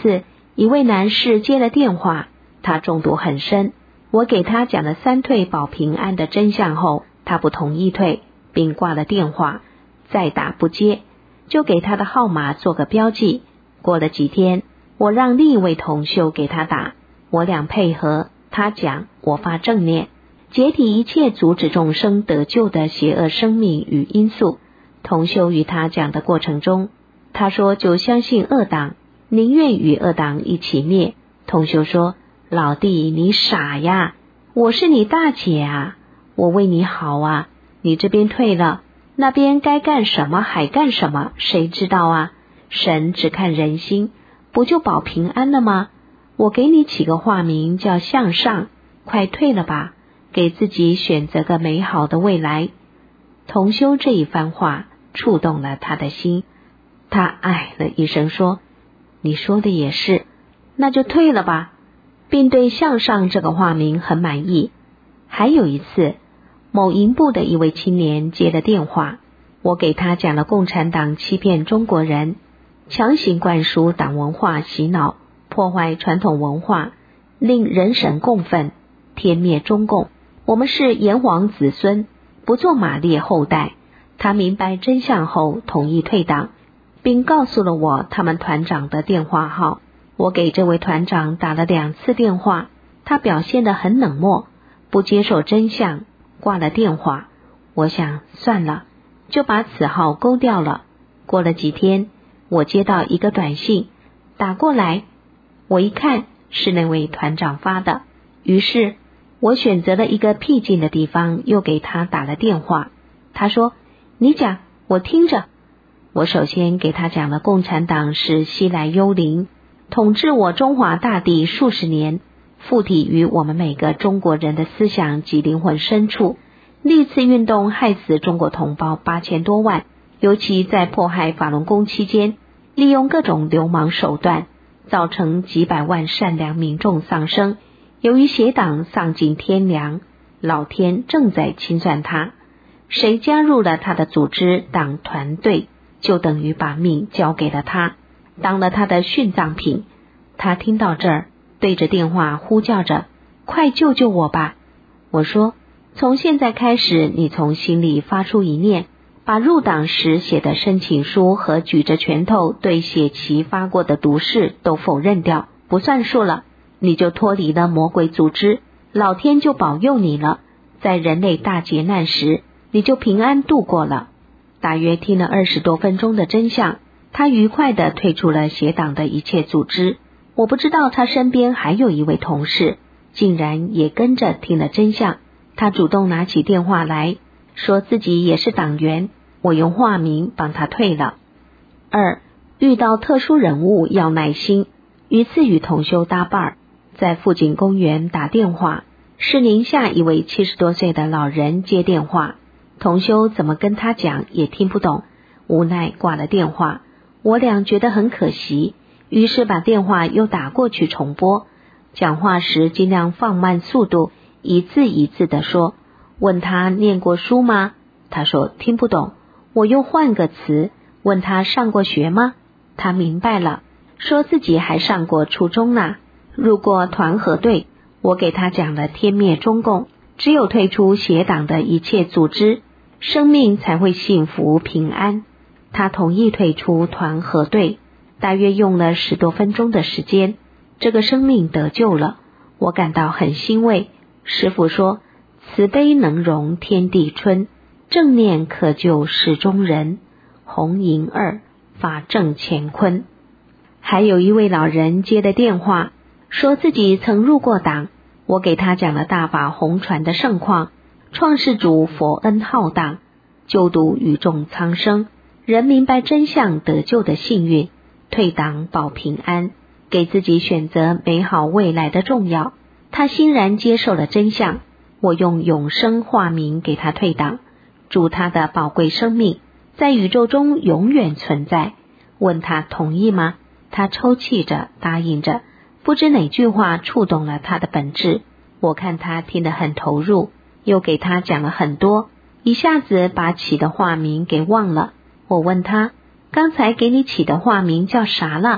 一位男士接了电话，他中毒很深，我给他讲了3退保平安的真相后，他不同意退，并挂了电话，再打不接，就给他的号码做个标记。过了几天，我让另一位同修给他打，我俩配合，他讲，我发正念，解体一切阻止众生得救的邪恶生命与因素。同修与他讲的过程中，他说就相信恶党，宁愿与恶党一起灭。同修说，老弟你傻呀，我是你大姐啊，我为你好啊，你这边退了，那边该干什么还干什么，谁知道啊？神只看人心，不就保平安了吗？我给你起个化名叫向上，快退了吧，给自己选择个美好的未来。同修这一番话触动了他的心，他唉了一声说，你说的也是，那就退了吧，并对向上这个化名很满意。还有一次，某营部的一位青年接了电话，我给他讲了共产党欺骗中国人，强行灌输党文化洗脑，破坏传统文化，令人神共愤，天灭中共，我们是炎黄子孙，不做马列后代。他明白真相后同意退党，并告诉了我他们团长的电话号。我给这位团长打了2次电话，他表现得很冷漠，不接受真相，挂了电话。我想算了，就把此号勾掉了。过了几天，我接到一个短信打过来，我一看是那位团长发的，于是我选择了一个僻静的地方，又给他打了电话。他说，你讲，我听着。我首先给他讲了共产党是西来幽灵，统治我中华大地数十年，附体于我们每个中国人的思想及灵魂深处，历次运动害死中国同胞8000多万，尤其在迫害法轮功期间，利用各种流氓手段，造成几百万善良民众丧生。由于邪党丧尽天良，老天正在清算他，谁加入了他的组织党团队，就等于把命交给了他，当了他的殉葬品。他听到这儿，对着电话呼叫着，快救救我吧。我说，从现在开始，你从心里发出一念，把入党时写的申请书和举着拳头对血旗发过的毒誓都否认掉，不算数了，你就脱离了魔鬼组织，老天就保佑你了，在人类大劫难时，你就平安度过了。大约听了20多分钟的真相，他愉快地退出了邪党的一切组织。我不知道他身边还有一位同事，竟然也跟着听了真相。他主动拿起电话来，说自己也是党员，我用化名帮他退了。2. 遇到特殊人物要耐心。一次与同修搭伴，在附近公园打电话，是宁夏一位70多岁的老人接电话，同修怎么跟他讲也听不懂，无奈挂了电话。我俩觉得很可惜，于是把电话又打过去重播，讲话时尽量放慢速度，一字一字地说。问他念过书吗？他说听不懂。我又换个词，问他上过学吗？他明白了，说自己还上过初中呢，入过团和队。我给他讲了天灭中共，只有退出邪党的一切组织，生命才会幸福平安。他同意退出团和队，大约用了10多分钟的时间，这个生命得救了，我感到很欣慰。师父说，慈悲能容天地春，正念可救世中人，红银2法正乾坤。还有一位老人接的电话，说自己曾入过党，我给他讲了大法红传的盛况，创世主佛恩浩荡，救度宇众苍生，人明白真相得救的幸运，退党保平安，给自己选择美好未来的重要。他欣然接受了真相，我用永生化名给他退党，祝他的宝贵生命在宇宙中永远存在。问他同意吗？他抽泣着答应着，不知哪句话触动了他的本质。我看他听得很投入，又给他讲了很多，一下子把起的化名给忘了。我问他，刚才给你起的化名叫啥了？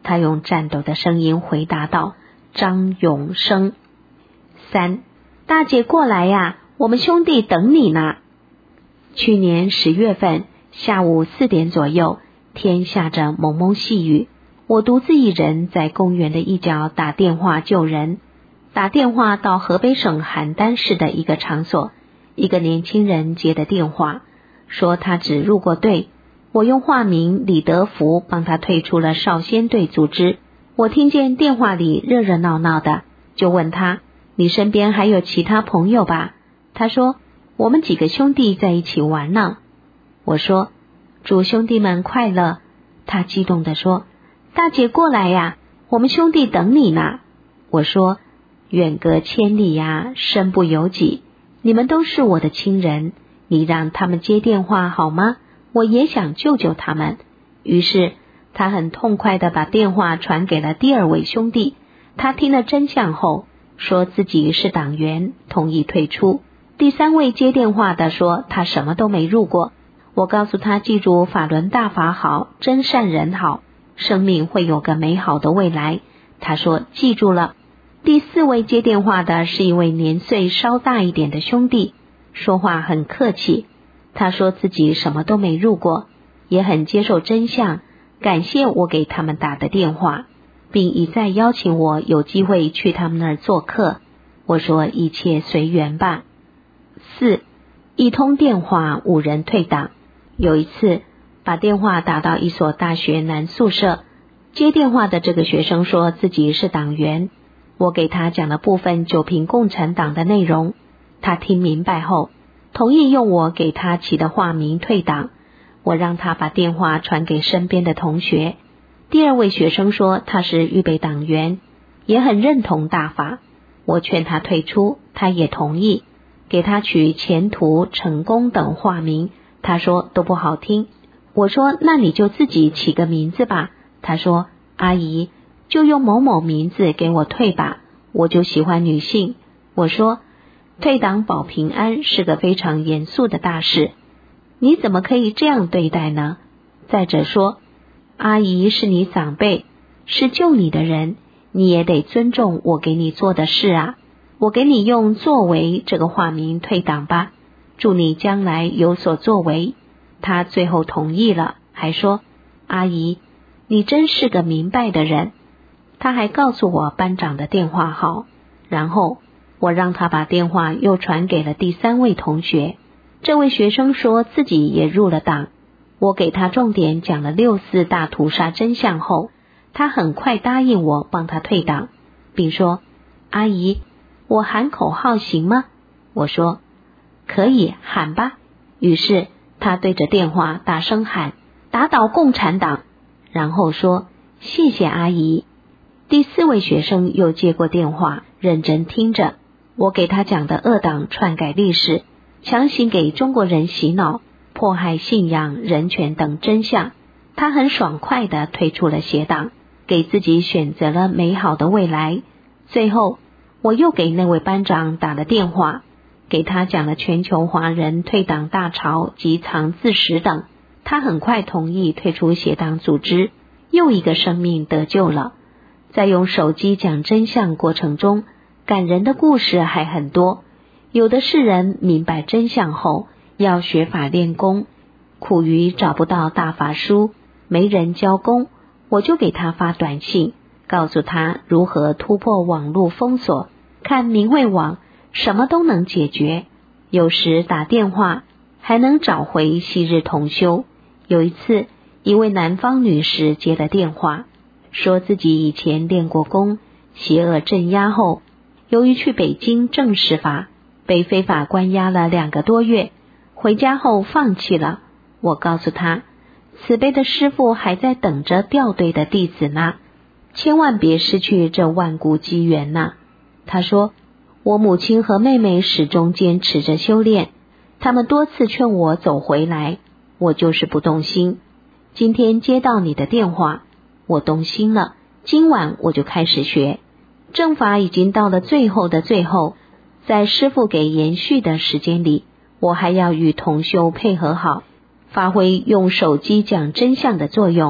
他用颤抖的声音回答道：张永生。3. 大姐过来呀，我们兄弟等你呢。去年10月份下午4点左右，天下着蒙蒙细雨，我独自一人在公园的一角打电话救人。打电话到河北省邯郸市的一个场所，一个年轻人接的电话，说他只入过队，我用化名李德福帮他退出了少先队组织。我听见电话里热热闹闹的，就问他：你身边还有其他朋友吧？他说：我们几个兄弟在一起玩呢。我说：祝兄弟们快乐。他激动地说：大姐过来呀，我们兄弟等你呢。我说：远隔千里呀，身不由己，你们都是我的亲人，你让他们接电话好吗？我也想救救他们。于是他很痛快地把电话传给了第2位兄弟，他听了真相后说自己是党员，同意退出。第3位接电话的说他什么都没入过。我告诉他记住法轮大法好，真善人好，生命会有个美好的未来。他说记住了。第4位接电话的是一位年岁稍大一点的兄弟，说话很客气。他说自己什么都没入过，也很接受真相，感谢我给他们打的电话，并一再邀请我有机会去他们那儿做客。我说一切随缘吧。4. 一通电话5人退党。有一次把电话打到一所大学男宿舍，接电话的这个学生说自己是党员，我给他讲了部分九评共产党的内容，他听明白后同意用我给他起的化名退党。我让他把电话传给身边的同学。第2位学生说他是预备党员，也很认同大法，我劝他退出，他也同意，给他取前途、成功等化名，他说都不好听。我说那你就自己起个名字吧。他说阿姨就用某某名字给我退吧，我就喜欢女性。我说退党保平安是个非常严肃的大事，你怎么可以这样对待呢？再者说阿姨是你长辈，是救你的人，你也得尊重我给你做的事啊。我给你用作为这个化名退党吧，祝你将来有所作为。他最后同意了，还说阿姨你真是个明白的人。他还告诉我班长的电话号，然后我让他把电话又传给了第3位同学。这位学生说自己也入了党，我给他重点讲了6·4大屠杀真相后，他很快答应我帮他退党，并说阿姨我喊口号行吗？我说可以，喊吧。于是他对着电话大声喊打倒共产党，然后说谢谢阿姨。第4位学生又接过电话，认真听着我给他讲的恶党篡改历史，强行给中国人洗脑，迫害信仰、人权等真相。他很爽快地退出了邪党，给自己选择了美好的未来。最后我又给那位班长打了电话，给他讲了全球华人退党大潮及藏自史等，他很快同意退出邪党组织，又一个生命得救了。在用手机讲真相过程中，感人的故事还很多。有的是人明白真相后要学法练功，苦于找不到大法书，没人教功，我就给他发短信，告诉他如何突破网络封锁，看明慧网什么都能解决。有时打电话还能找回昔日同修。有一次一位南方女士接了电话，说自己以前练过功，邪恶镇压后，由于去北京正视法，被非法关押了2个多月，回家后放弃了。我告诉他，慈悲的师父还在等着调队的弟子呢，千万别失去这万古机缘呐。他说，我母亲和妹妹始终坚持着修炼，他们多次劝我走回来，我就是不动心。今天接到你的电话，我动心了，今晚我就开始学。正法已经到了最后的最后，在师父给延续的时间里，我还要与同修配合好，发挥用手机讲真相的作用，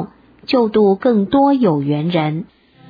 救度更多有缘人。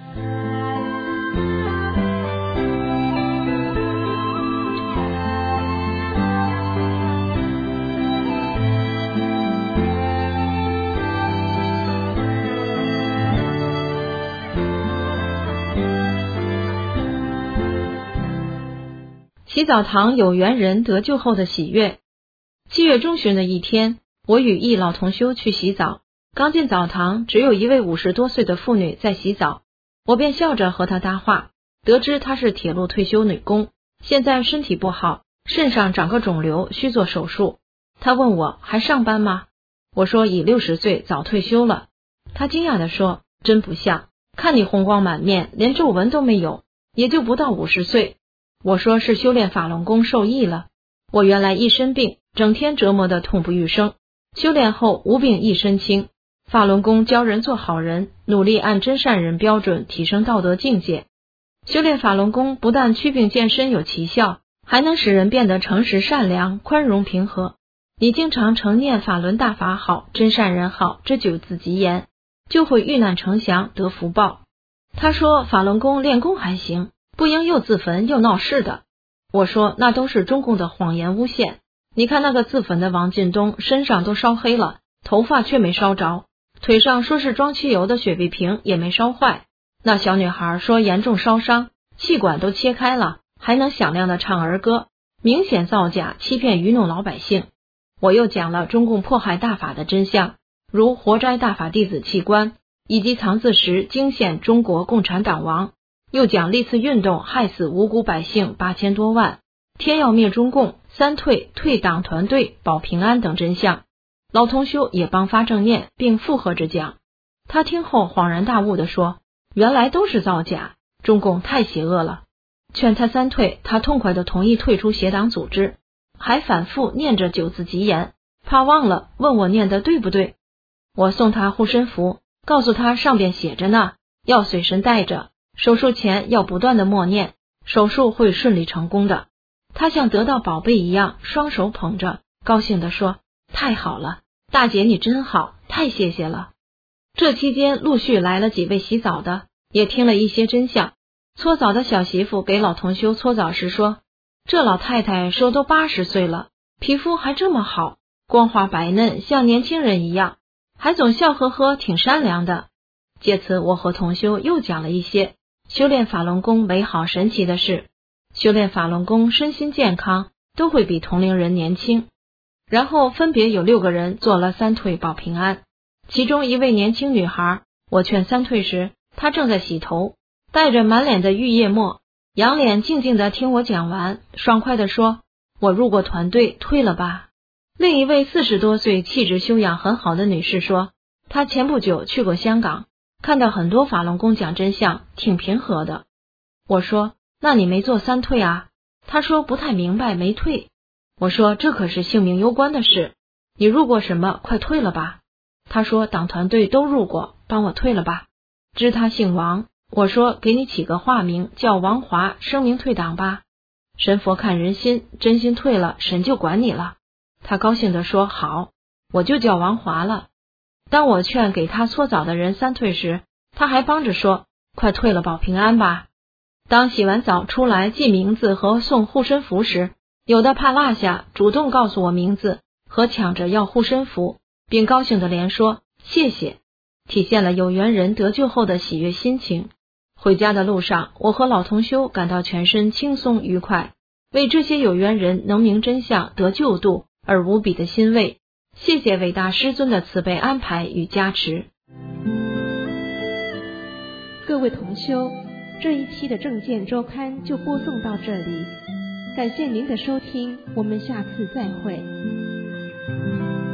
洗澡堂有缘人得救后的喜悦。7月中旬的一天，我与一老同修去洗澡，刚进澡堂，只有一位50多岁的妇女在洗澡，我便笑着和她搭话，得知她是铁路退休女工，现在身体不好，肾上长个肿瘤，需做手术。她问我还上班吗？我说已60岁，早退休了。她惊讶地说，真不像，看你红光满面，连皱纹都没有，也就不到50岁。我说是修炼法轮功受益了，我原来一身病，整天折磨得痛不欲生，修炼后无病一身轻。法轮功教人做好人，努力按真善人标准提升道德境界。修炼法轮功不但祛病健身有奇效，还能使人变得诚实善良、宽容平和。你经常承念法轮大法好，真善人好这9字吉言，就会遇难成祥，得福报。他说法轮功练功还行，不应又自焚又闹事的。我说那都是中共的谎言诬陷，你看那个自焚的王进东身上都烧黑了，头发却没烧着，腿上说是装汽油的雪碧瓶也没烧坏，那小女孩说严重烧伤，气管都切开了，还能响亮的唱儿歌，明显造假欺骗愚弄老百姓。我又讲了中共迫害大法的真相，如活摘大法弟子器官，以及藏字石惊现中国共产党亡，又讲历次运动害死无辜百姓8000多万，天要灭中共，3退、退党团队、保平安等真相。老同修也帮发正念，并附和着讲。他听后恍然大悟地说，原来都是造假，中共太邪恶了。劝他3退，他痛快地同意退出邪党组织，还反复念着9字吉言，怕忘了，问我念得对不对。我送他护身符，告诉他上边写着呢，要随身带着，手术前要不断的默念，手术会顺利成功的。他像得到宝贝一样，双手捧着，高兴地说，太好了，大姐你真好，太谢谢了。这期间陆续来了几位洗澡的，也听了一些真相。搓澡的小媳妇给老同修搓澡时说，这老太太说都80岁了，皮肤还这么好，光滑白嫩，像年轻人一样，还总笑呵呵，挺善良的。借此我和同修又讲了一些修炼法轮功美好神奇的事，修炼法轮功身心健康，都会比同龄人年轻。然后分别有6个人做了3退保平安，其中一位年轻女孩，我劝3退时，她正在洗头，带着满脸的玉液沫，仰脸静静地听我讲完，爽快地说，我入过团队，退了吧。另一位40多岁气质修养很好的女士说，她前不久去过香港，看到很多法轮功讲真相，挺平和的。我说那你没做3退啊？她说不太明白，没退。我说这可是性命攸关的事，你入过什么？快退了吧。她说党团队都入过，帮我退了吧。知她姓王，我说给你起个化名叫王华，声明退党吧。神佛看人心，真心退了，神就管你了。她高兴地说好，我就叫王华了。当我劝给他搓澡的人3退时，他还帮着说快退了保平安吧。当洗完澡出来记名字和送护身符时，有的怕落下，主动告诉我名字和抢着要护身符，并高兴地连说谢谢，体现了有缘人得救后的喜悦心情。回家的路上，我和老同修感到全身轻松愉快，为这些有缘人能明真相得救度而无比的欣慰。谢谢伟大师尊的慈悲安排与加持。 各位同修，这一期的正见周刊就播送到这里，感谢您的收听，我们下次再会。